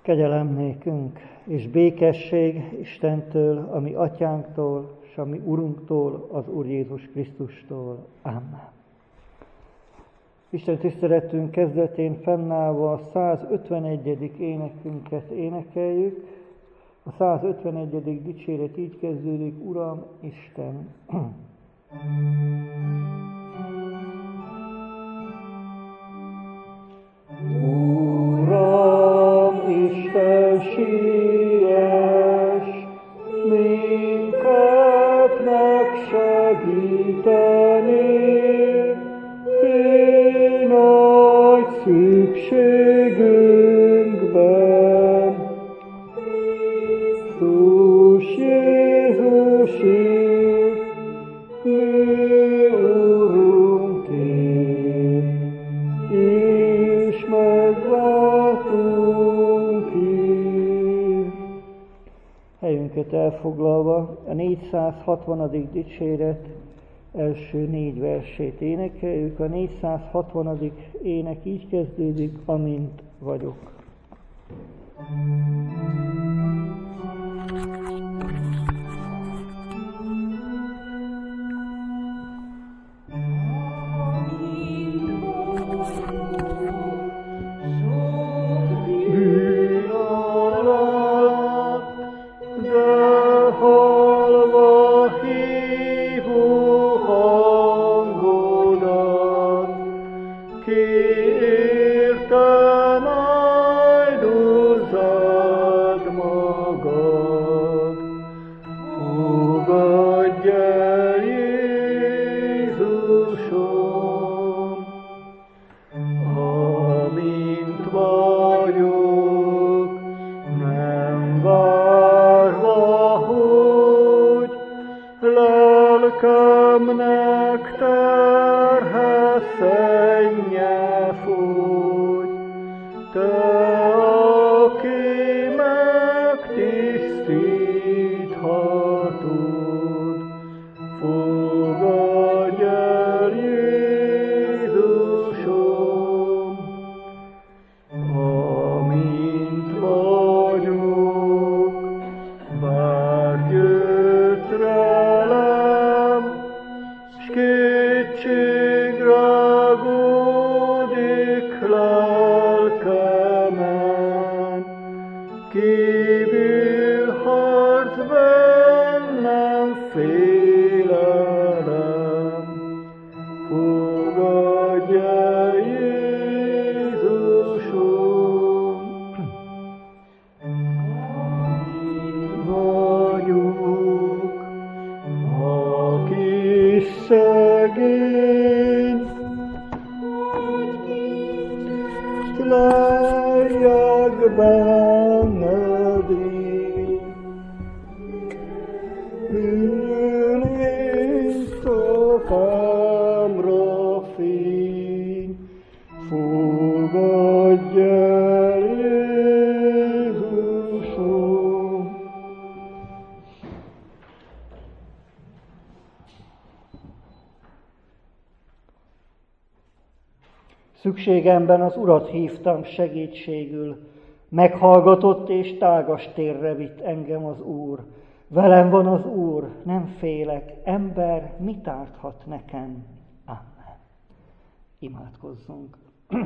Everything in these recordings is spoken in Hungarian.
Kegyelem nékünk, és békesség Istentől, a mi atyánktól, és a mi Urunktól, az Úr Jézus Krisztustól. Amen. Isten tiszteletünk kezdetén fennállva a 151. énekünket énekeljük. A 151. dicséret így kezdődik: Uram, Isten! Uram, Isten, siess, minket megsegíteni, mi nagy szükségünkben. Krisztus Jézusért, mi Urunkért, és megváltunkért. Helyünket elfoglalva a 460. dicséret első 4 versét énekeljük. A 460. ének így kezdődik: amint vagyok. Szükségemben az Urat hívtam segítségül, meghallgatott és tágas térre vitt engem az Úr. Velem van az Úr, nem félek, ember mit árthat nekem? Amen. Imádkozzunk.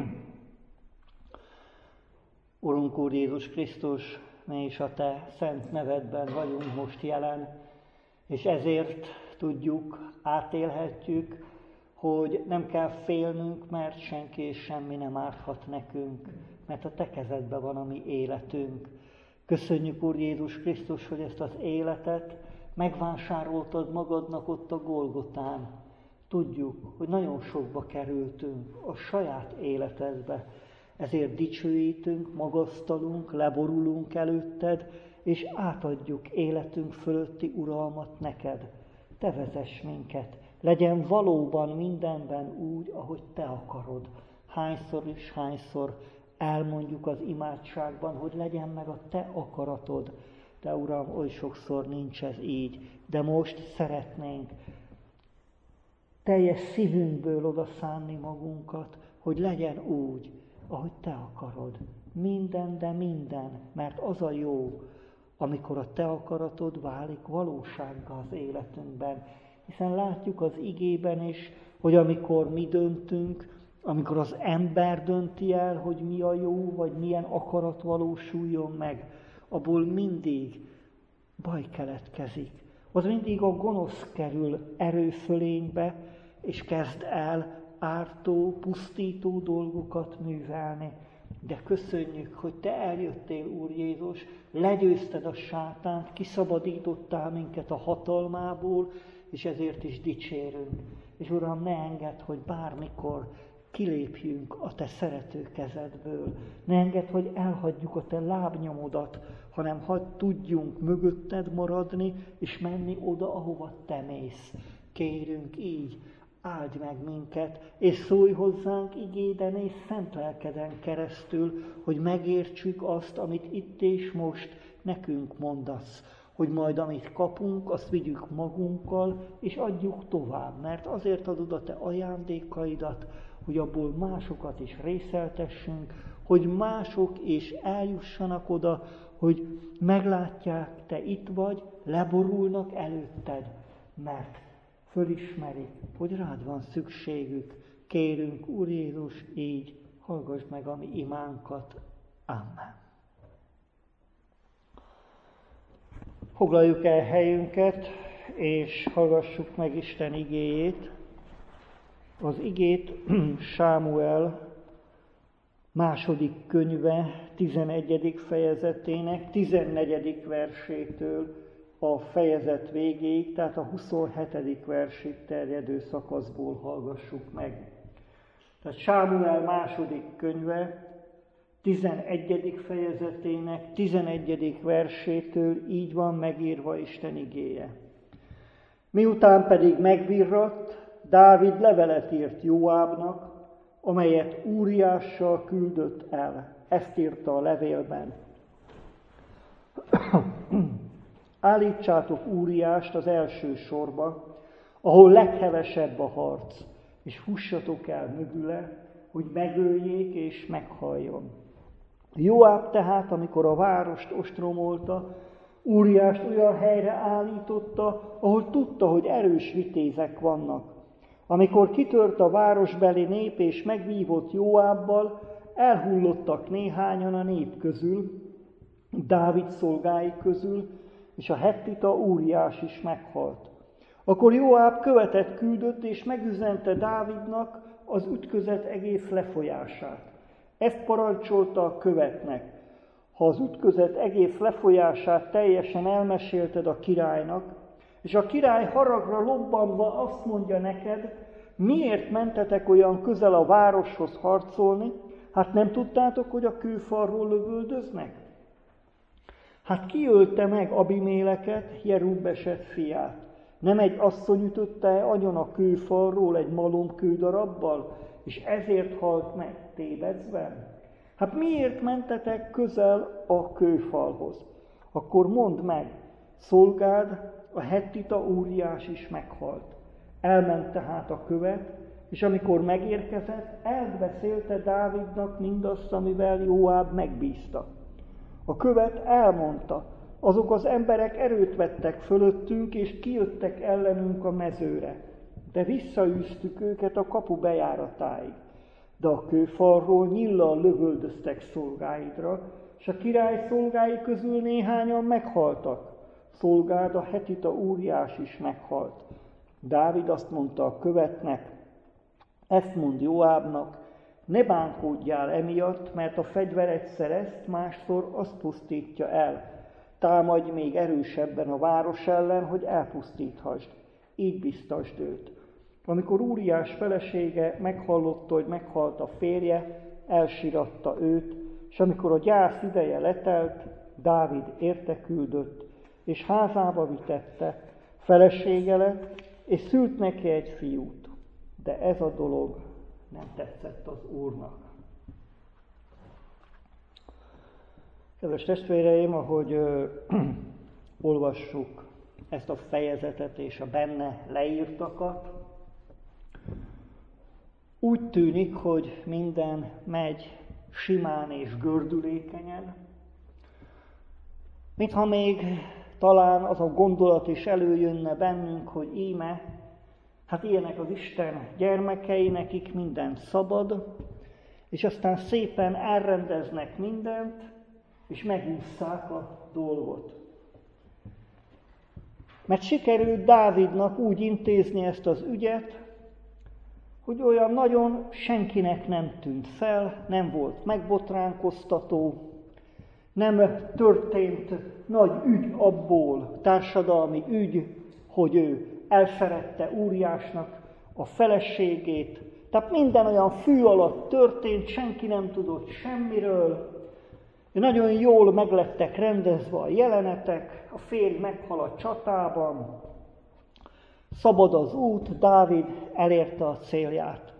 Urunk Úr Jézus Krisztus, mi is a Te szent nevedben vagyunk most jelen, és ezért tudjuk, átélhetjük, hogy nem kell félnünk, mert senki és semmi nem árthat nekünk, mert a Te kezedben van a mi életünk. Köszönjük, Úr Jézus Krisztus, hogy ezt az életet megvásároltad magadnak ott a Golgotán. Tudjuk, hogy nagyon sokba kerültünk a saját életedbe, ezért dicsőítünk, magasztalunk, leborulunk előtted, és átadjuk életünk fölötti uralmat neked. Te vezess minket, legyen valóban mindenben úgy, ahogy Te akarod. Hányszor és hányszor elmondjuk az imádságban, hogy legyen meg a Te akaratod. De Uram, oly sokszor nincs ez így, de most szeretnénk teljes szívünkből odaszánni magunkat, hogy legyen úgy. ahogy te akarod. Minden, de minden, mert az a jó, amikor a te akaratod válik valósággá az életünkben. Hiszen látjuk az igében is, hogy amikor mi döntünk, amikor az ember dönti el, hogy mi a jó, vagy milyen akarat valósuljon meg, abból mindig baj keletkezik. Az mindig a gonosz kerül erőfölénybe, és kezd el ártó, pusztító dolgokat művelni. De köszönjük, hogy te eljöttél, Úr Jézus, legyőzted a sátánt, kiszabadítottál minket a hatalmából, és ezért is dicsérünk. És Uram, ne engedd, hogy bármikor kilépjünk a te szerető kezedből. Ne engedd, hogy elhagyjuk a te lábnyomodat, hanem hadd tudjunk mögötted maradni, és menni oda, ahova te mész. Kérünk így, áldj meg minket, és szólj hozzánk igéden és szent lelkeden keresztül, hogy megértsük azt, amit itt és most nekünk mondasz. Hogy majd amit kapunk, azt vigyük magunkkal, és adjuk tovább. Mert azért adod a te ajándékaidat, hogy abból másokat is részeltessünk, hogy mások is eljussanak oda, hogy meglátják, te itt vagy, leborulnak előtted, mert fölismerik, hogy rád van szükségük. Kérünk, Úr Jézus, így hallgass meg a mi imánkat. Amen. Foglaljuk el helyünket, és hallgassuk meg Isten igéjét. Az igét Sámuel második könyve 11. fejezetének 14. versétől a fejezet végéig, tehát a 27. versig terjedő szakaszból hallgassuk meg. Tehát Sámuel második könyve 11. fejezetének 11. versétől így van megírva Isten igéje. Miután pedig megvirratt, Dávid levelet írt Jóábnak, amelyet Úriással küldött el. Ezt írta a levélben. Állítsátok Úriást az első sorba, ahol leghevesebb a harc, és fussatok el mögüle, hogy megöljék és meghalljon. Jóáb tehát, amikor a várost ostromolta, Úriást olyan helyre állította, ahol tudta, hogy erős vitézek vannak. Amikor kitört a városbeli nép és megvívott Jóábbal, elhullottak néhányan a nép közül, Dávid szolgái közül, és a hettita Úriás is meghalt. Akkor Jóáb követet küldött, és megüzente Dávidnak az ütközet egész lefolyását. Ezt parancsolta a követnek: ha az ütközet egész lefolyását teljesen elmesélted a királynak, és a király haragra lobbanva azt mondja neked, miért mentetek olyan közel a városhoz harcolni, hát nem tudtátok, hogy a kőfalról lövöldöznek? Hát ki ölte meg Abiméleket, Jerub-eset fiát? Nem egy asszony ütötte agyon a kőfalról egy malom kődarabbal, és ezért halt meg tévedzben? Hát miért mentetek közel a kőfalhoz? Akkor mondd meg, szolgád, a hettita Úriás is meghalt. Elment tehát a követ, és amikor megérkezett, elbeszélte Dávidnak mindazt, amivel Jóáb megbízta. A követ elmondta, azok az emberek erőt vettek fölöttünk, és kijöttek ellenünk a mezőre, de visszaűztük őket a kapu bejáratáig. De a kőfalról nyillal lövöldöztek szolgáidra, és a király szolgái közül néhányan meghaltak. Szolgád, a hettita Úriás is meghalt. Dávid azt mondta a követnek, ezt mond Jóábnak, ne bánkódjál emiatt, mert a fegyver egyszer ezt, másszor azt pusztítja el. Támadj még erősebben a város ellen, hogy elpusztíthasd. Így biztasd őt. Amikor Úriás felesége meghallotta, hogy meghalt a férje, elsiratta őt, és amikor a gyász ideje letelt, Dávid érte küldött, és házába vitette, felesége lett, és szült neki egy fiút. De ez a dolog nem tetszett az Úrnak. Kedves testvéreim, ahogy olvassuk ezt a fejezetet és a benne leírtakat, úgy tűnik, hogy minden megy simán és gördülékenyen. Mintha még talán az a gondolat is előjönne bennünk, hogy íme, hát ilyenek az Isten gyermekei, nekik minden szabad, és aztán szépen elrendeznek mindent, és megússzák a dolgot. Mert sikerült Dávidnak úgy intézni ezt az ügyet, hogy olyan nagyon senkinek nem tűnt fel, nem volt megbotránkoztató, nem történt nagy ügy abból, társadalmi ügy, hogy ő elszerette Úriásnak a feleségét. Tehát minden olyan fű alatt történt, senki nem tudott semmiről. Nagyon jól meglettek rendezve a jelenetek, a férj meghal a csatában, szabad az út, Dávid elérte a célját.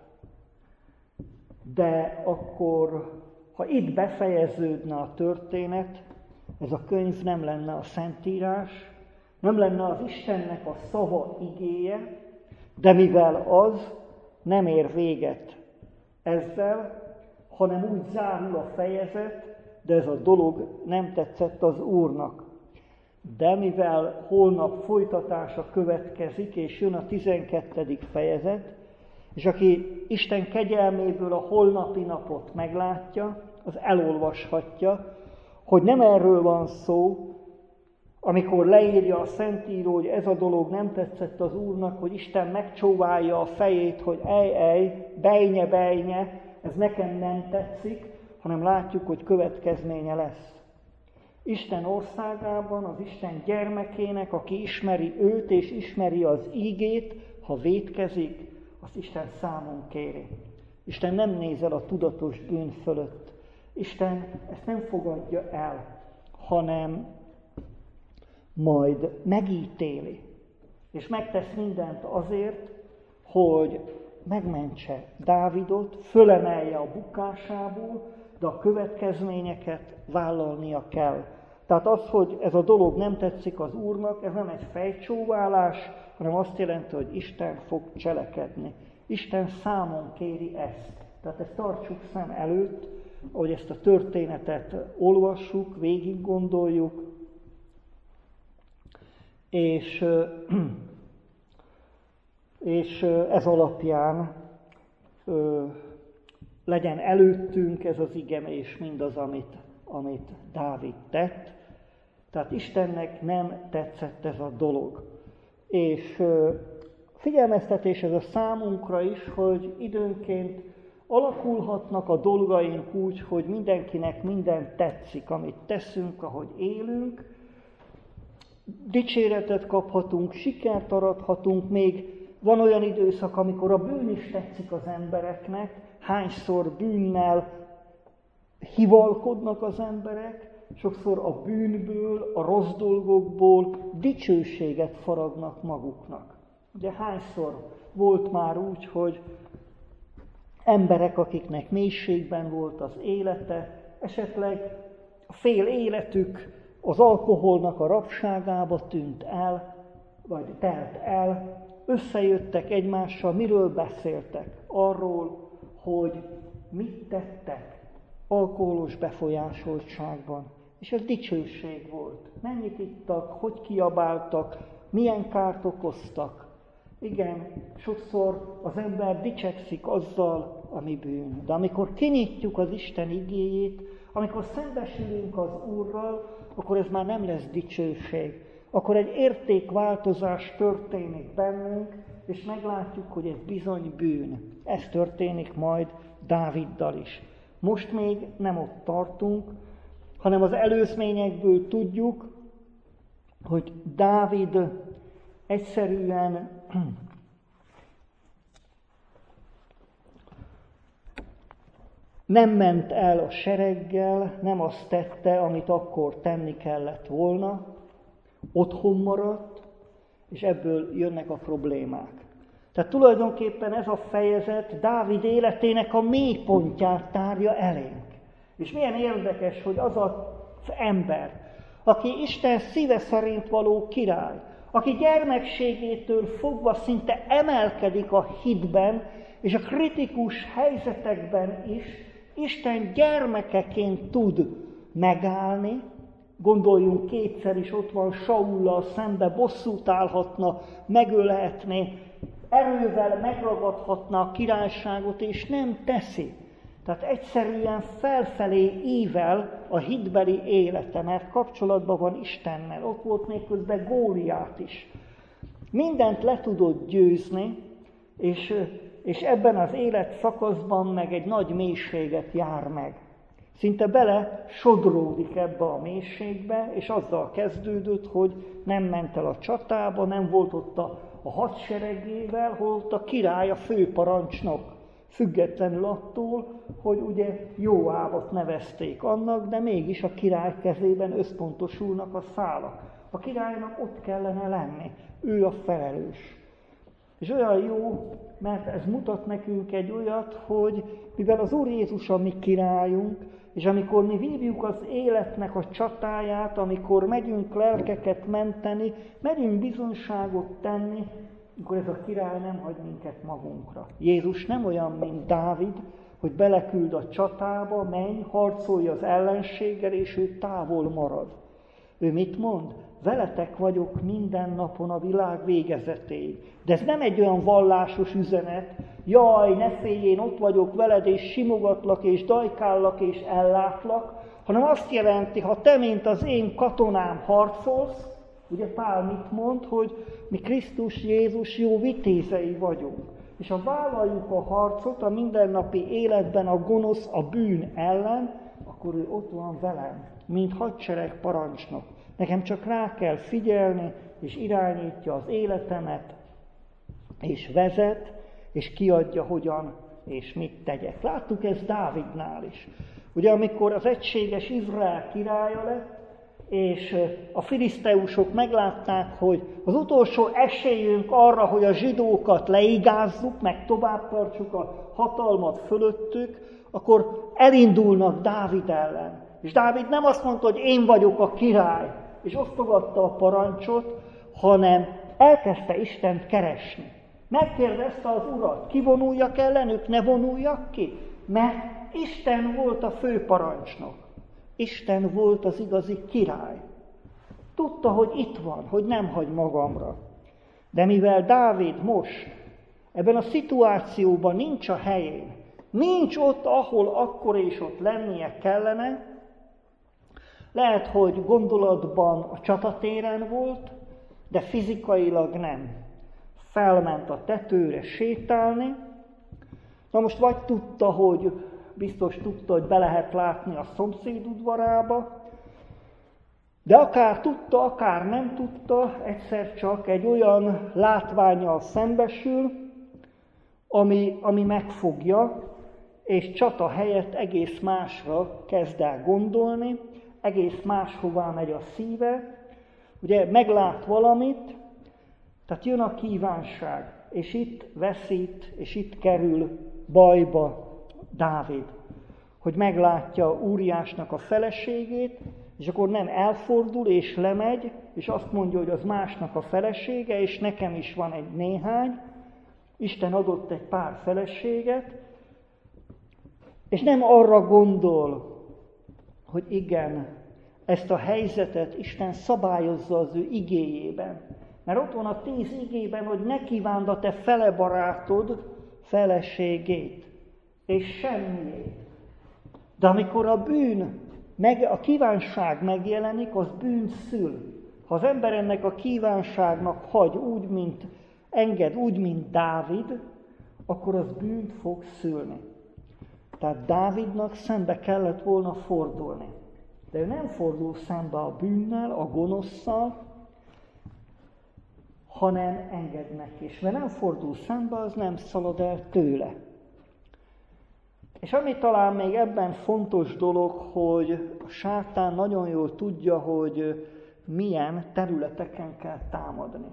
De akkor, ha itt befejeződne a történet, ez a könyv nem lenne a Szentírás, nem lenne az Istennek a szava igéje, de mivel az nem ér véget ezzel, hanem úgy zárul a fejezet, de ez a dolog nem tetszett az Úrnak. De mivel holnap folytatása következik, és jön a 12. fejezet, és aki Isten kegyelméből a holnapi napot meglátja, az elolvashatja, hogy nem erről van szó, amikor leírja a Szentíró, hogy ez a dolog nem tetszett az Úrnak, hogy Isten megcsóválja a fejét, hogy bejnye, ez nekem nem tetszik, hanem látjuk, hogy következménye lesz. Isten országában az Isten gyermekének, aki ismeri őt és ismeri az ígét, ha vétkezik, azt Isten számon kéri. Isten nem nézel a tudatos bűn fölött. Isten ezt nem fogadja el, hanem majd megítéli. És megtesz mindent azért, hogy megmentse Dávidot, fölemelje a bukásából, de a következményeket vállalnia kell. Tehát az, hogy ez a dolog nem tetszik az Úrnak, ez nem egy fejcsóválás, hanem azt jelenti, hogy Isten fog cselekedni. Isten számon kéri ezt. Tehát ezt tartsuk szem előtt, ahogy ezt a történetet olvassuk, végig gondoljuk, és ez alapján legyen előttünk ez az ige és mindaz, amit Dávid tett. Tehát Istennek nem tetszett ez a dolog. És figyelmeztetés ez a számunkra is, hogy időnként alakulhatnak a dolgaink úgy, hogy mindenkinek minden tetszik, amit teszünk, ahogy élünk. Dicséretet kaphatunk, sikert arathatunk, még van olyan időszak, amikor a bűn is tetszik az embereknek, hányszor bűnnel hivalkodnak az emberek, sokszor a bűnből, a rossz dolgokból dicsőséget faragnak maguknak. Ugye hányszor volt már úgy, hogy emberek, akiknek mélységben volt az élete, esetleg a fél életük az alkoholnak a rabságába tűnt el, vagy telt el, összejöttek egymással, miről beszéltek? Arról, hogy mit tettek alkoholos befolyásoltságban. És ez dicsőség volt. Mennyit ittak, hogy kiabáltak, milyen kárt okoztak. Igen, sokszor az ember dicsekszik azzal, ami bűn. De amikor kinyitjuk az Isten igéjét, amikor szembesülünk az Úrral, akkor ez már nem lesz dicsőség. Akkor egy értékváltozás történik bennünk, és meglátjuk, hogy ez bizony bűn. Ez történik majd Dáviddal is. Most még nem ott tartunk, hanem az előzményekből tudjuk, hogy Dávid egyszerűen nem ment el a sereggel, nem azt tette, amit akkor tenni kellett volna, otthon maradt, és ebből jönnek a problémák. Tehát tulajdonképpen ez a fejezet Dávid életének a mélypontját tárja elénk. És milyen érdekes, hogy az az ember, aki Isten szíve szerint való király, aki gyermekségétől fogva szinte emelkedik a hitben, és a kritikus helyzetekben is Isten gyermekeként tud megállni. Gondoljunk, kétszer is ott van Saullal szembe, bosszút állhatna, megölhetné, erővel megragadhatna a királyságot, és nem teszi. Tehát egyszerűen felfelé ível a hitbeli élete, mert kapcsolatban van Istennel. Ott volt még közben Góliát is. Mindent le tudott győzni, és ebben az életszakaszban meg egy nagy mélységet jár meg. Szinte bele sodródik ebbe a mélységbe, és azzal kezdődött, hogy nem ment el a csatába, nem volt ott a hadseregével, holott a király, a főparancsnok. Függetlenül attól, hogy ugye Jóábot nevezték annak, de mégis a király kezében összpontosulnak a szálak. A királynak ott kellene lenni, ő a felelős. És olyan jó, mert ez mutat nekünk egy olyat, hogy mivel az Úr Jézus a mi királyunk, és amikor mi vívjuk az életnek a csatáját, amikor megyünk lelkeket menteni, megyünk bizonságot tenni, akkor ez a király nem hagy minket magunkra. Jézus nem olyan, mint Dávid, hogy beleküld a csatába, menj, harcolj az ellenséggel, és ő távol marad. Ő mit mond? Veletek vagyok minden napon a világ végezetéig. De ez nem egy olyan vallásos üzenet, jaj, ne félj, én ott vagyok veled, és simogatlak, és dajkállak, és ellátlak, hanem azt jelenti, ha te, mint az én katonám harcolsz, ugye Pál mit mond, hogy mi Krisztus Jézus jó vitézei vagyunk. És ha vállaljuk a harcot a mindennapi életben a gonosz, a bűn ellen, akkor ő ott van velem, mint hadsereg parancsnok. Nekem csak rá kell figyelni, és irányítja az életemet, és vezet, és kiadja, hogyan és mit tegyek. Láttuk ezt Dávidnál is. Ugye amikor az egységes Izrael királya lett, és a filiszteusok meglátták, hogy az utolsó esélyünk arra, hogy a zsidókat leigázzuk, meg tovább tartsuk a hatalmat fölöttük, akkor elindulnak Dávid ellen. És Dávid nem azt mondta, hogy én vagyok a király, és osztogatta a parancsot, hanem elkezdte Istent keresni. Megkérdezte az Urat, kivonuljak ellenük, ne vonuljak ki? Mert Isten volt a főparancsnok. Isten volt az igazi király. Tudta, hogy itt van, hogy nem hagy magamra. De mivel Dávid most ebben a szituációban nincs a helyén, nincs ott, ahol akkor és ott lennie kellene, lehet, hogy gondolatban a csatatéren volt, de fizikailag nem. Felment a tetőre sétálni. Na most vagy tudta, biztos tudta, hogy be lehet látni a szomszéd udvarába, de akár tudta, akár nem tudta, egyszer csak egy olyan látvánnyal szembesül, ami megfogja, és csata helyett egész másra kezd el gondolni, egész máshová megy a szíve. Ugye meglát valamit, tehát jön a kívánság, és itt veszít, és itt kerül bajba Dávid, hogy meglátja Úriásnak a feleségét, és akkor nem elfordul és lemegy, és azt mondja, hogy az másnak a felesége, és nekem is van egy néhány, Isten adott egy pár feleséget, és nem arra gondol, hogy igen, ezt a helyzetet Isten szabályozza az ő igéjében. Mert ott van a 10 igében, hogy ne kívánd a te fele barátod feleségét, és semmiét. De amikor a bűn, a kívánság megjelenik, az bűnt szül. Ha az ember ennek a kívánságnak enged úgy, mint Dávid, akkor az bűnt fog szülni. Tehát Dávidnak szembe kellett volna fordulni. De ő nem fordul szembe a bűnnel, a gonosszal, hanem enged neki. És mert nem fordul szembe, az nem szalad el tőle. És ami talán még ebben fontos dolog, hogy a sátán nagyon jól tudja, hogy milyen területeken kell támadni.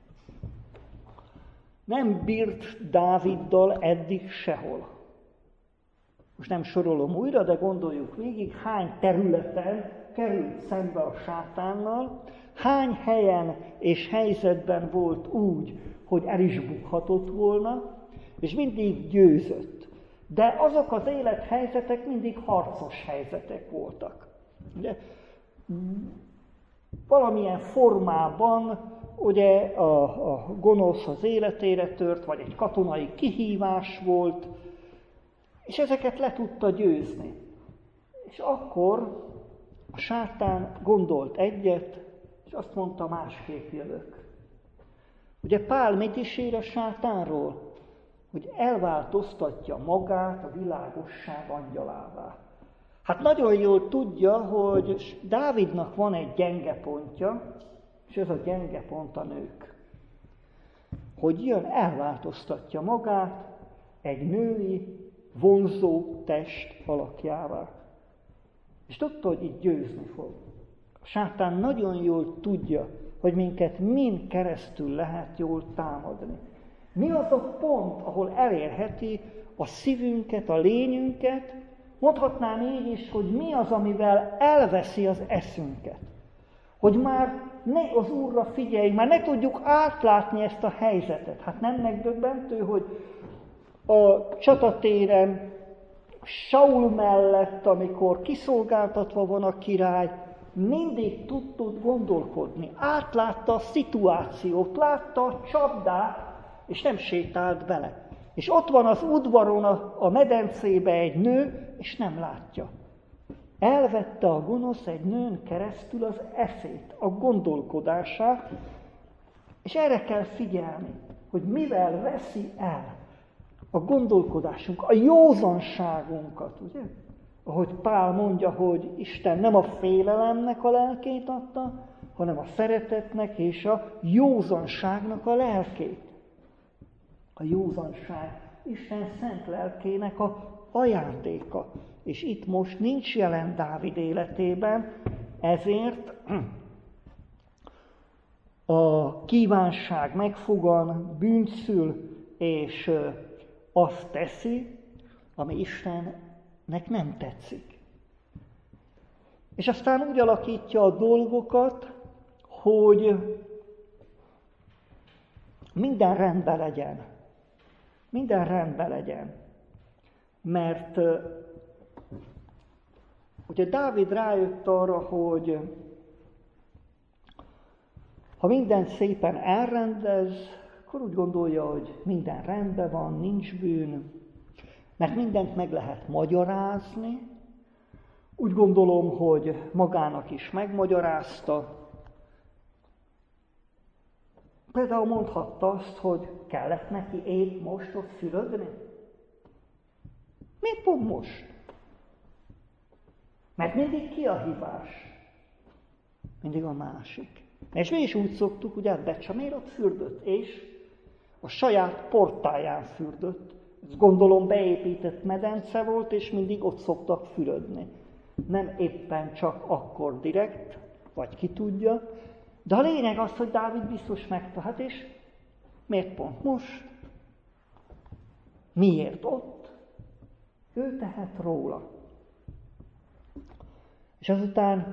Nem bírt Dáviddal eddig sehol. Most nem sorolom újra, de gondoljuk végig, hány területen került szembe a sátánnal, hány helyen és helyzetben volt úgy, hogy el is bukhatott volna, és mindig győzött. De azok az élethelyzetek mindig harcos helyzetek voltak. Ugye, valamilyen formában ugye a gonosz az életére tört, vagy egy katonai kihívás volt, és ezeket le tudta győzni. És akkor a sátán gondolt egyet, és azt mondta, másképp jövök. Ugye Pál mit is ír a sátánról? Hogy elváltoztatja magát a világosság angyalává. Hát nagyon jól tudja, hogy Dávidnak van egy gyenge pontja, és ez a gyenge pont a nők. Hogy jön, elváltoztatja magát egy női, vonzó test alakjává. És tudta, hogy itt győzni fog. A sátán nagyon jól tudja, hogy minket mind keresztül lehet jól támadni. Mi az a pont, ahol elérheti a szívünket, a lényünket, mondhatnám így is, hogy mi az, amivel elveszi az eszünket. Hogy már ne az Úrra figyeljünk, már ne tudjuk átlátni ezt a helyzetet. Hát nem megdöbbentő, hogy a csatatéren Saul mellett, amikor kiszolgáltatva van a király, mindig tud gondolkodni. Átlátta a szituációt, látta a csapdát, és nem sétált bele. És ott van az udvaron a medencébe egy nő, és nem látja. Elvette a gonosz egy nőn keresztül az eszét, a gondolkodását, és erre kell figyelni, hogy mivel veszi el a gondolkodásunk, a józanságunkat, ugye? Ahogy Pál mondja, hogy Isten nem a félelemnek a lelkét adta, hanem a szeretetnek és a józanságnak a lelkét. A józanság Isten szent lelkének a ajándéka. És itt most nincs jelen Dávid életében, ezért a kívánság megfogan, bűnt szül, és azt teszi, ami Istennek nem tetszik. És aztán úgy alakítja a dolgokat, hogy minden rendben legyen. Minden rendben legyen. Mert ugye Dávid rájött arra, hogy ha mindent szépen elrendez, akkor úgy gondolja, hogy minden rendben van, nincs bűn, mert mindent meg lehet magyarázni. Úgy gondolom, hogy magának is megmagyarázta. Például mondhatta azt, hogy kellett neki épp most ott fürödni. Miért pont most? Mert mindig ki a hibás? Mindig a másik. És mi is úgy szoktuk, hogy hát Becsamér ott fürdött, és a saját portáján fürdött. Ez gondolom beépített medence volt, és mindig ott szoktak fürödni. Nem éppen csak akkor direkt, vagy ki tudja, de a lényeg az, hogy Dávid biztos megtalált, és miért pont most? Miért ott? Ő tehet róla. És azután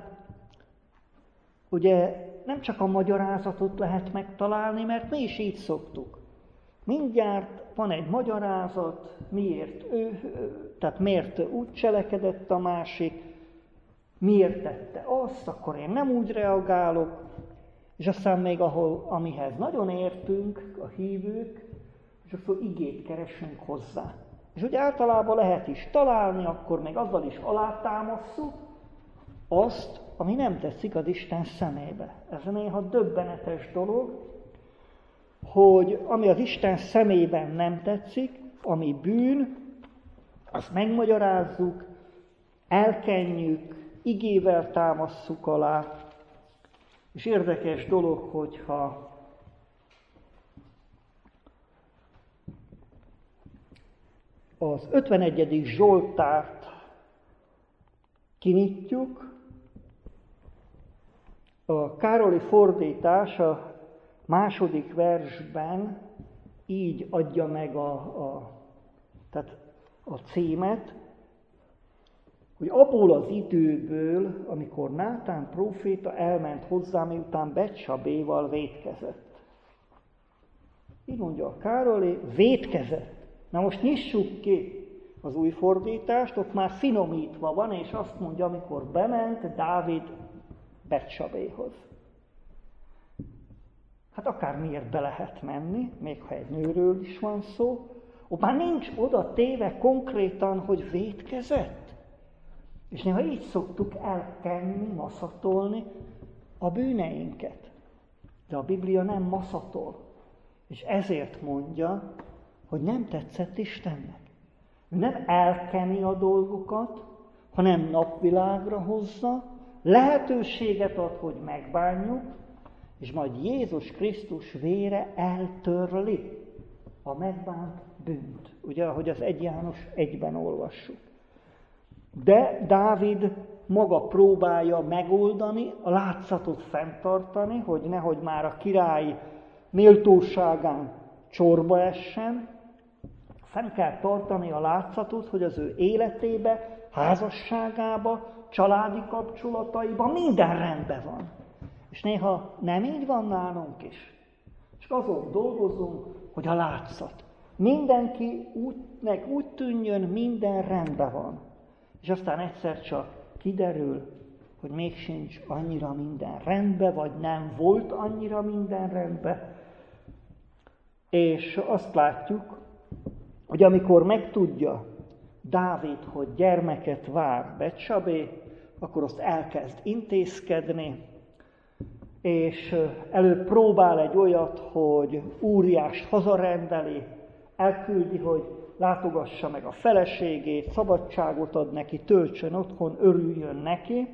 ugye nem csak a magyarázatot lehet megtalálni, mert mi is így szoktuk. Mindjárt van egy magyarázat, tehát miért úgy cselekedett a másik, miért tette azt, akkor én nem úgy reagálok, és aztán még amihez nagyon értünk, a hívők, és akkor igét keresünk hozzá. És ugye általában lehet is találni, akkor még azzal is alátámasszuk azt, ami nem tetszik az Isten szemébe. Ez néha döbbenetes dolog, hogy ami az Isten szemében nem tetszik, ami bűn, azt megmagyarázzuk, elkenjük, igével támasszuk alá. És érdekes dolog, hogyha az 51. Zsoltárt kinyitjuk, a Károli fordítás a második versben így adja meg tehát a címet, hogy abból az időből, amikor Nátán próféta elment hozzá, miután Betsabéval vétkezett. Így mondja a Károli, vétkezett. Na most nyissuk ki, az új fordítást, ott már finomítva van, és azt mondja, amikor bement Dávid Betsabéhoz. Hát akármiért be lehet menni, még ha egy nőről is van szó, ott már nincs oda téve konkrétan, hogy vétkezett. És néha így szoktuk elkenni, maszatolni a bűneinket. De a Biblia nem maszatol. És ezért mondja, hogy nem tetszett Istennek. Ő nem elkeni a dolgokat, hanem napvilágra hozza, lehetőséget ad, hogy megbánjuk, és majd Jézus Krisztus vére eltörli a megbánt bűnt. Ugye, ahogy az 1 János 1-ben olvassuk. De Dávid maga próbálja megoldani, a látszatot fenntartani, hogy nehogy már a király méltóságán csorba essen. Fenn kell tartani a látszatot, hogy az ő életébe, házasságába, családi kapcsolataiba minden rendben van. És néha nem így van nálunk is. Csak azon dolgozunk, hogy a látszat. Mindenki úgy tűnjön, minden rendben van. És aztán egyszer csak kiderül, hogy még sincs annyira minden rendben, vagy nem volt annyira minden rendben. És azt látjuk, hogy amikor megtudja Dávid, hogy gyermeket vár Betsabé, akkor azt elkezd intézkedni, és előbb próbál egy olyat, hogy Úriást hazarendeli, elküldi, hogy látogassa meg a feleségét, szabadságot ad neki, töltsön otthon, örüljön neki,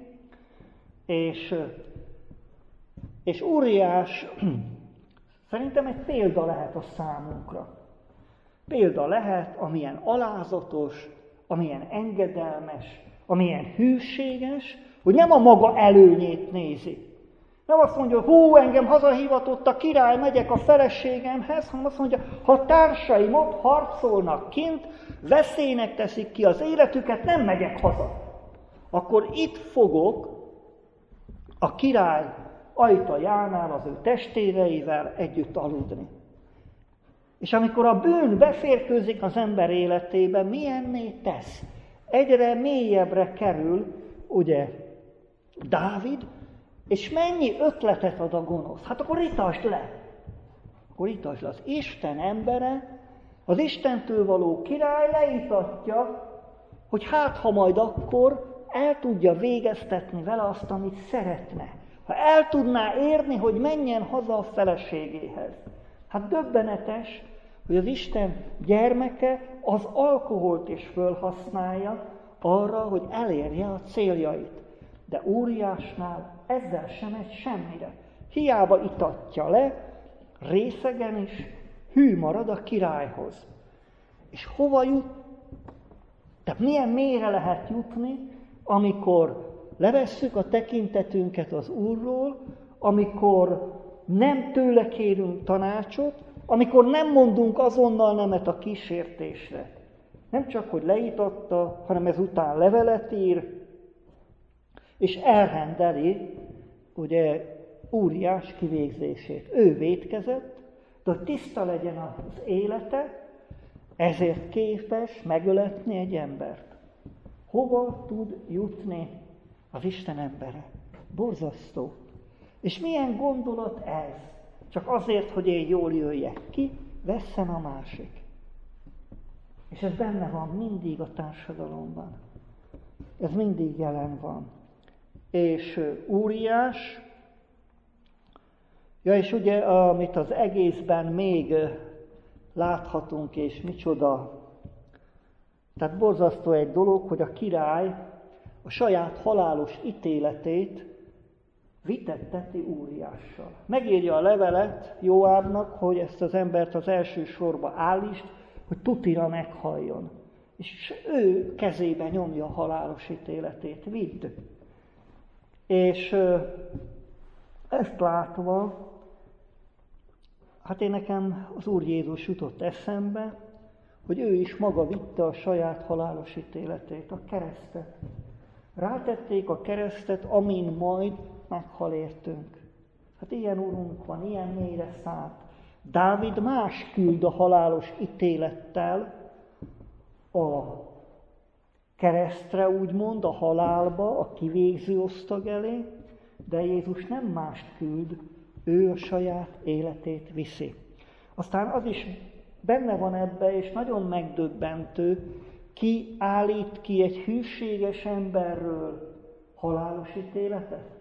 és Úriás szerintem egy példa lehet a számunkra. Példa lehet, amilyen alázatos, amilyen engedelmes, amilyen hűséges, hogy nem a maga előnyét nézi. Nem azt mondja, hú, engem hazahívatott a király, megyek a feleségemhez, hanem azt mondja, ha a társaim ott harcolnak kint, veszélynek teszik ki az életüket, nem megyek haza. Akkor itt fogok a király ajtajánál az ő testvéreivel együtt aludni. És amikor a bűn beférkőzik az ember életébe, milyenné tesz? Egyre mélyebbre kerül, ugye, Dávid, és mennyi ötletet ad a gonosz? Hát akkor itasd le. Az Isten embere, az Istentől való király leitatja, hogy hát ha majd akkor el tudja végeztetni vele azt, amit szeretne. Ha el tudná érni, hogy menjen haza a feleségéhez. Hát döbbenetes, hogy az Isten gyermeke az alkoholt is fölhasználja arra, hogy elérje a céljait. De Úriásnál ezzel sem megy semmire. Hiába itatja le, részegen is hű marad a királyhoz. És hova jut? Tehát milyen mélyre lehet jutni, amikor levesszük a tekintetünket az Úrról, amikor nem tőle kérünk tanácsot, amikor nem mondunk azonnal nemet a kísértésre. Nem csak, hogy leítatta, hanem ezután levelet ír, és elrendeli, ugye, Úriás kivégzését. Ő vétkezett, de hogy tiszta legyen az élete, ezért képes megöletni egy embert. Hova tud jutni az Isten embere? Borzasztó. És milyen gondolat ez? Csak azért, hogy én jól jöjjek ki, vesszen a másik. És ez benne van mindig a társadalomban. Ez mindig jelen van. És Úriás, és ugye, amit az egészben még láthatunk, és micsoda, tehát borzasztó egy dolog, hogy a király a saját halálos ítéletét vitetteti Úriással. Megírja a levelet Joábnak, hogy ezt az embert az első sorba állítsd, hogy tutira meghalljon. És ő kezébe nyomja a halálos ítéletét. Vidd! És ezt látva, hát nekem az Úr Jézus jutott eszembe, hogy ő is maga vitte a saját halálos ítéletét, a keresztet. Rátették a keresztet, amin majd meghal értünk. Hát ilyen Urunk van, ilyen mélyre szállt. Dávid más küld a halálos ítélettel a keresztre úgymond, a halálba, a kivégző osztag elé, de Jézus nem mást küld, ő a saját életét viszi. Aztán az is benne van ebbe, és nagyon megdöbbentő, ki állít ki egy hűséges emberről halálos ítéletet?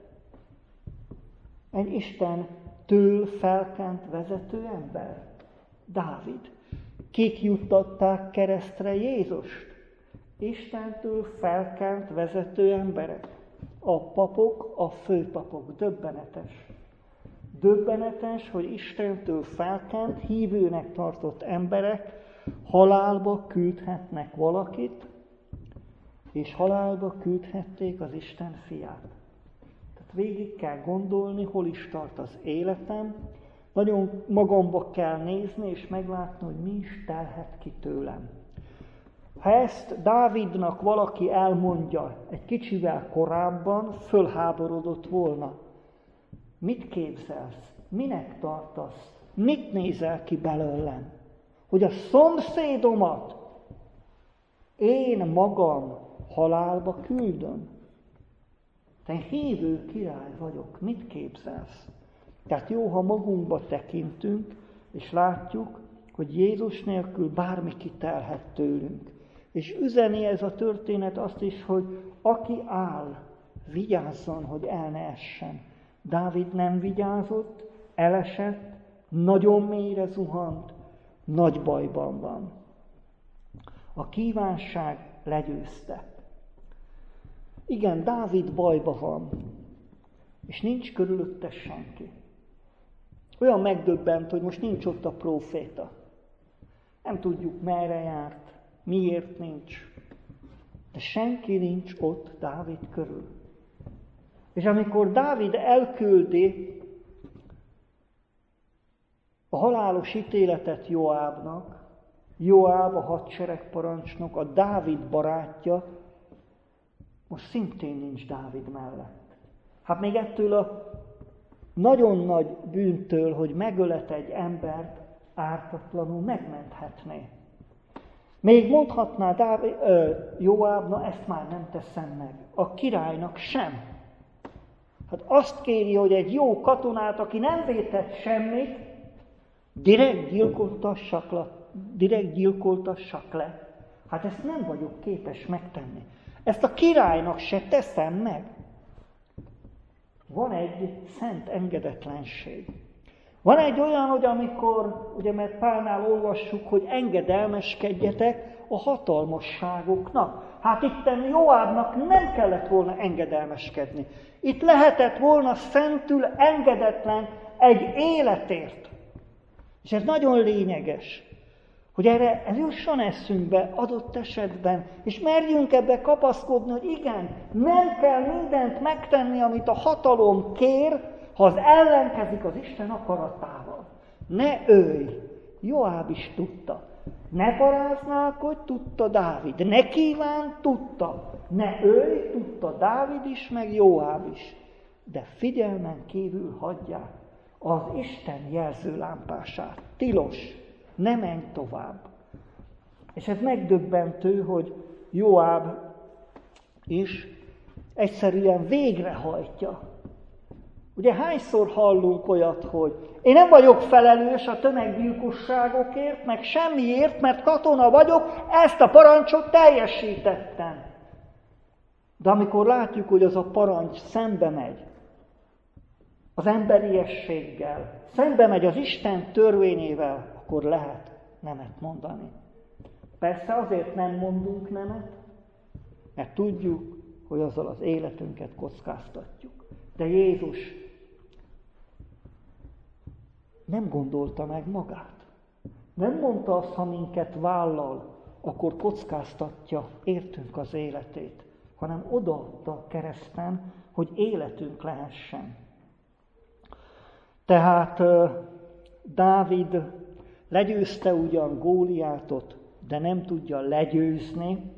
Egy Istentől felkent vezető ember, Dávid. Kik juttatták keresztre Jézust? Istentől felkent vezető emberek. A papok, a főpapok. Döbbenetes. Döbbenetes, hogy Istentől felkent, hívőnek tartott emberek halálba küldhetnek valakit, és halálba küldhették az Isten fiát. Tehát végig kell gondolni, hol is tart az életem, nagyon magamba kell nézni, és meglátni, hogy mi is telhet ki tőlem. Ha ezt Dávidnak valaki elmondja egy kicsivel korábban, fölháborodott volna. Mit képzelsz? Minek tartasz? Mit nézel ki belőlem? Hogy a szomszédomat én magam halálba küldöm? Te hívő király vagyok, mit képzelsz? Tehát jó, ha magunkba tekintünk, és látjuk, hogy Jézus nélkül bármi kitelhet tőlünk. És üzeni ez a történet azt is, hogy aki áll, vigyázzon, hogy el ne essen. Dávid nem vigyázott, elesett, nagyon mélyre zuhant, nagy bajban van. A kívánság legyőzte. Igen, Dávid bajban van, és nincs körülötte senki. Olyan megdöbbent, hogy most nincs ott a próféta. Nem tudjuk, merre járt, miért nincs. De senki nincs ott Dávid körül. És amikor Dávid elküldi a halálos ítéletet Joábnak, Joáb a hadseregparancsnok, a Dávid barátja, most szintén nincs Dávid mellett. Hát még ettől a nagyon nagy bűntől, hogy megölet egy embert, ártatlanul megmenthetné. Még mondhatná Joáb, na ezt már nem teszem meg. A királynak sem. Hát azt kéri, hogy egy jó katonát, aki nem vétett semmit, direkt gyilkoltassak le. Hát ezt nem vagyok képes megtenni. Ezt a királynak se teszem meg. Van egy szent engedetlenség. Van egy olyan, hogy amikor, ugye mert Pálnál olvassuk, hogy engedelmeskedjetek a hatalmasságoknak. Hát itten Joábnak nem kellett volna engedelmeskedni. Itt lehetett volna szentül engedetlen egy életért. És ez nagyon lényeges, hogy erre ez jusson eszünkbe adott esetben, és merjünk ebbe kapaszkodni, hogy igen, nem kell mindent megtenni, amit a hatalom kér, ha az ellenkezik az Isten akaratával. Ne ölj! Joáb is tudta. Ne paráználkodj, tudta Dávid. Ne kíván, tudta. Ne ölj, tudta Dávid is, meg Joáb is. De figyelmen kívül hagyják az Isten jelzőlámpását. Tilos, ne menj tovább. És ez megdöbbentő, hogy Joáb is egyszerűen végrehajtja. Ugye hányszor hallunk olyat, hogy én nem vagyok felelős a tömeggyilkosságokért, meg semmiért, mert katona vagyok, ezt a parancsot teljesítettem. De amikor látjuk, hogy az a parancs szembe megy az emberiességgel, szembe megy az Isten törvényével, akkor lehet nemet mondani. Persze azért nem mondunk nemet, mert tudjuk, hogy azzal az életünket kockáztatjuk. De Jézus nem gondolta meg magát. Nem mondta azt, ha minket vállal, akkor kockáztatja értünk az életét, hanem odaadta a kereszten, hogy életünk lehessen. Tehát Dávid legyőzte ugyan Góliátot, de nem tudja legyőzni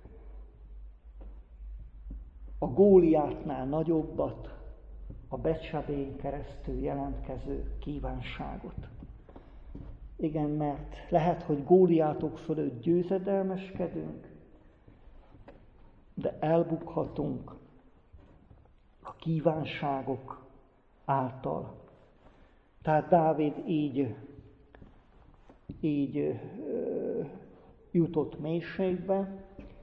a Góliátnál nagyobbat, a Betsabén keresztül jelentkező kívánságot. Igen, mert lehet, hogy Góliátok fölött győzedelmeskedünk, de elbukhatunk a kívánságok által. Tehát Dávid így jutott mélységbe.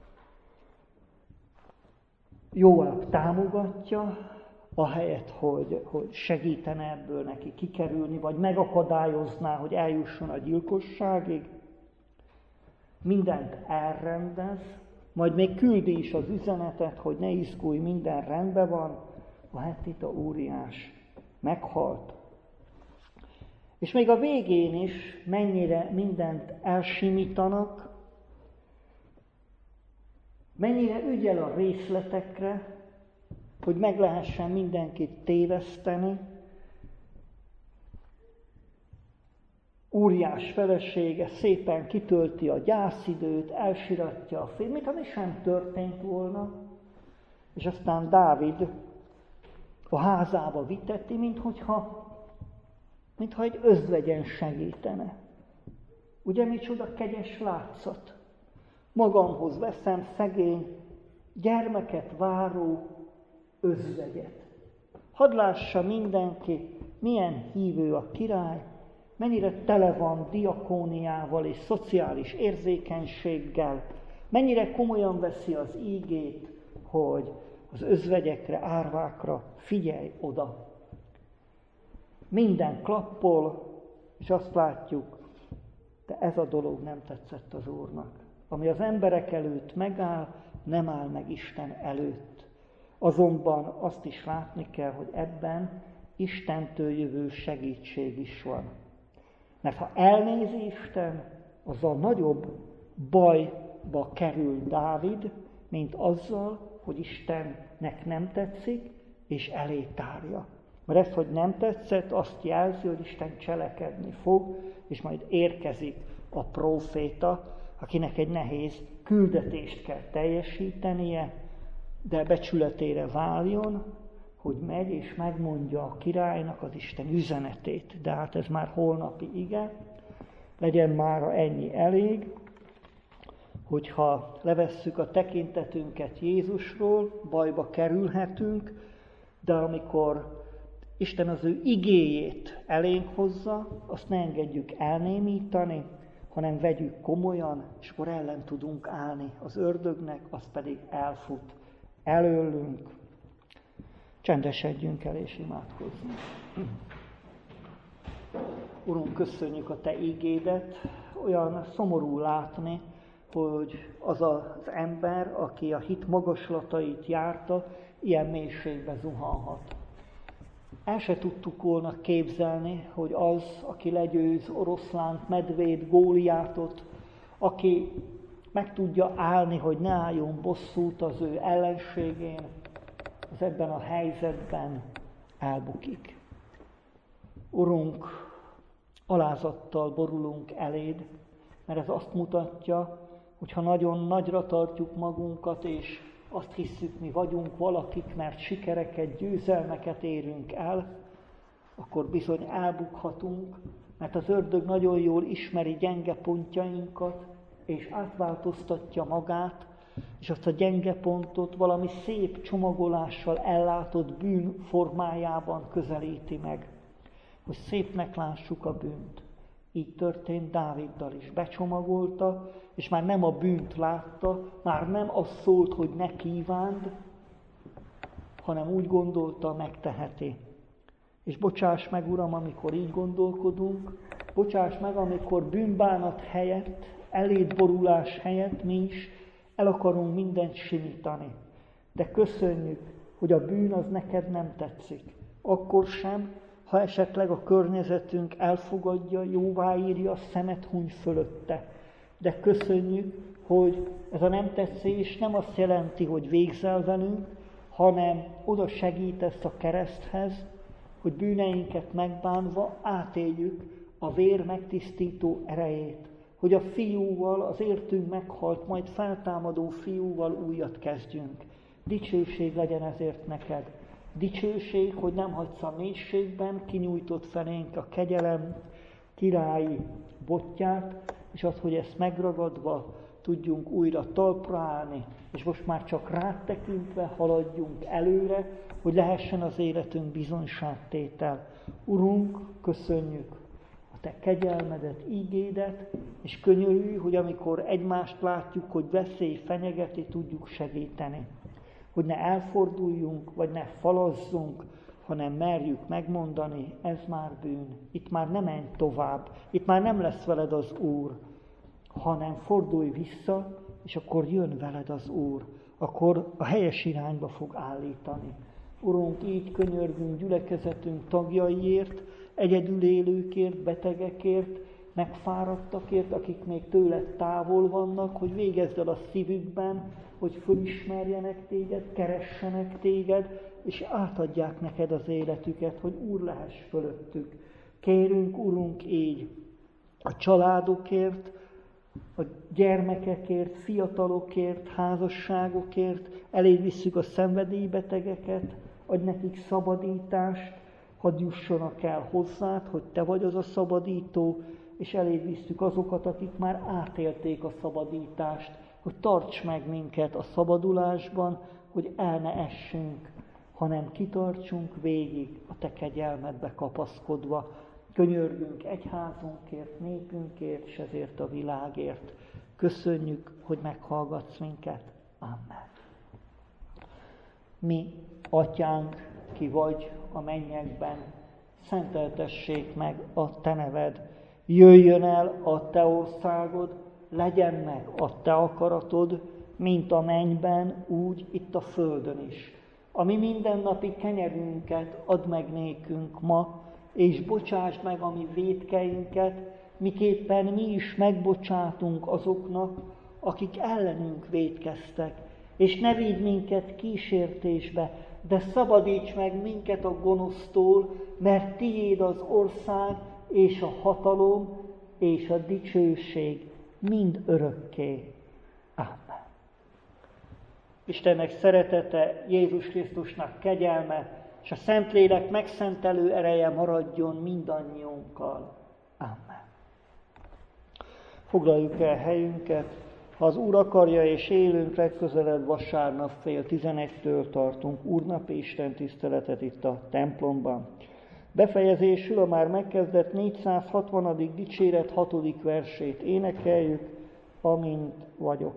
Jóáb támogatja, ahelyett, hogy segítene ebből neki kikerülni, vagy megakadályozná, hogy eljusson a gyilkosságig. Mindent elrendez, majd még küldi is az üzenetet, hogy ne izgulj, minden rendben van, a hettita óriás meghalt. És még a végén is mennyire mindent elsimítanak, mennyire ügyel a részletekre, hogy meg lehessen mindenkit téveszteni. Úriás felesége szépen kitölti a gyászidőt, elsiratja a férjét, mintha mi sem történt volna, és aztán Dávid a házába viteti, mintha egy özvegyen segítene. Ugye micsoda kegyes látszat? Magamhoz veszem szegény, gyermeket váró özvegyet. Hadd lássa mindenki, milyen hívő a király, mennyire tele van diakóniával és szociális érzékenységgel, mennyire komolyan veszi az ígét, hogy az özvegyekre, árvákra figyelj oda. Minden klappol, és azt látjuk, de ez a dolog nem tetszett az Úrnak. Ami az emberek előtt megáll, nem áll meg Isten előtt. Azonban azt is látni kell, hogy ebben Istentől jövő segítség is van. Mert ha elnézi Isten, azzal nagyobb bajba kerül Dávid, mint azzal, hogy Istennek nem tetszik, és elé tárja. Mert ez, hogy nem tetszett, azt jelzi, hogy Isten cselekedni fog, és majd érkezik a próféta, akinek egy nehéz küldetést kell teljesítenie, de becsületére váljon, hogy megy és megmondja a királynak az Isten üzenetét. De hát ez már holnapi ige, legyen mára ennyi elég, hogyha levesszük a tekintetünket Jézusról, bajba kerülhetünk, de amikor Isten az ő igéjét elénk hozza, azt ne engedjük elnémítani, hanem vegyük komolyan, és akkor ellen tudunk állni az ördögnek, az pedig elfut előlünk. Csendesedjünk el és imádkozzunk. Urunk, köszönjük a Te ígédet, olyan szomorú látni, hogy az az ember, aki a hit magaslatait járta, ilyen mélységbe zuhanhat. El se tudtuk volna képzelni, hogy az, aki legyőz oroszlánt, medvét, Góliátot, aki meg tudja állni, hogy ne álljon bosszút az ő ellenségén, az ebben a helyzetben elbukik. Urunk, alázattal borulunk eléd, mert ez azt mutatja, hogy ha nagyon nagyra tartjuk magunkat, és azt hisszük, mi vagyunk valakik, mert sikereket, győzelmeket érünk el, akkor bizony elbukhatunk, mert az ördög nagyon jól ismeri gyenge pontjainkat, és átváltoztatja magát, és azt a gyenge pontot valami szép csomagolással ellátott bűn formájában közelíti meg, hogy szépnek lássuk a bűnt. Így történt Dáviddal is. Becsomagolta, és már nem a bűnt látta, már nem az szólt, hogy ne kívánd, hanem úgy gondolta, megteheti. És bocsáss meg, Uram, amikor így gondolkodunk, bocsáss meg, amikor bűnbánat helyett, eléd borulás helyett mi is el akarunk mindent simítani. De köszönjük, hogy a bűn az neked nem tetszik. Akkor sem, ha esetleg a környezetünk elfogadja, jóváírja, szemet huny fölötte. De köszönjük, hogy ez a nem tetszés nem azt jelenti, hogy végzel velünk, hanem oda segítesz a kereszthez, hogy bűneinket megbánva átéljük a vér megtisztító erejét, hogy a fiúval, az értünk meghalt, majd feltámadó fiúval újat kezdjünk. Dicsőség legyen ezért neked. Dicsőség, hogy nem hagysz a mélységben, kinyújtott felénk a kegyelem királyi botját, és az, hogy ezt megragadva tudjunk újra talpra állni, és most már csak rád tekintve haladjunk előre, hogy lehessen az életünk bizonyságtétel. Urunk, köszönjük a Te kegyelmedet, ígédet, és könyörülj, hogy amikor egymást látjuk, hogy veszély fenyegeti, tudjuk segíteni. Hogy ne elforduljunk, vagy ne falazzunk, hanem merjük megmondani, ez már bűn, itt már nem menj tovább, itt már nem lesz veled az Úr, hanem fordulj vissza, és akkor jön veled az Úr, akkor a helyes irányba fog állítani. Urunk, így könyörgünk gyülekezetünk tagjaiért, egyedül élőkért, betegekért, megfáradtakért, akik még tőled távol vannak, hogy végezd el a szívükben, hogy fölismerjenek téged, keressenek téged, és átadják neked az életüket, hogy Úr lehess fölöttük. Kérünk, Urunk, így a családokért, a gyermekekért, fiatalokért, házasságokért, eléd visszük a szenvedélybetegeket, adj nekik szabadítást, hadd jussanak el hozzád, hogy Te vagy az a szabadító, és eléd visszük azokat, akik már átélték a szabadítást, hogy tarts meg minket a szabadulásban, hogy el ne essünk, hanem kitartsunk végig a Te kegyelmedbe kapaszkodva. Könyörgünk egyházunkért, népünkért, és ezért a világért. Köszönjük, hogy meghallgatsz minket. Amen. Mi, Atyánk, ki vagy a mennyekben, szenteltessék meg a Te neved. Jöjjön el a Te országod, legyen meg a Te akaratod, mint a mennyben, úgy itt a földön is. A mi mindennapi kenyerünket add meg nékünk ma, és bocsásd meg a mi vétkeinket, miképpen mi is megbocsátunk azoknak, akik ellenünk vétkeztek. És ne vigy minket kísértésbe, de szabadíts meg minket a gonosztól, mert Tiéd az ország, és a hatalom, és a dicsőség mind örökké. Amen. Istennek szeretete, Jézus Krisztusnak kegyelme, és a Szentlélek megszentelő ereje maradjon mindannyiunkkal. Amen. Foglaljuk el helyünket. Ha az Úr akarja és élünk, legközelebb vasárnap 10:30-től tartunk úrnapi istentiszteletet itt a templomban. Befejezésül a már megkezdett 460. dicséret 6. versét énekeljük, amint vagyok.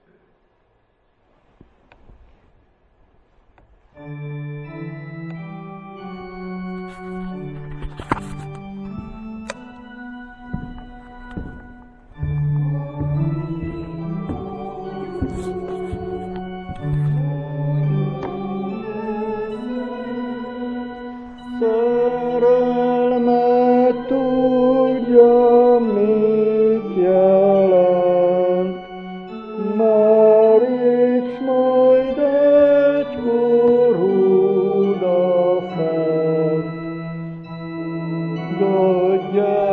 Szerelmet tudja, mit jelent, már itt majd egykor odafent. De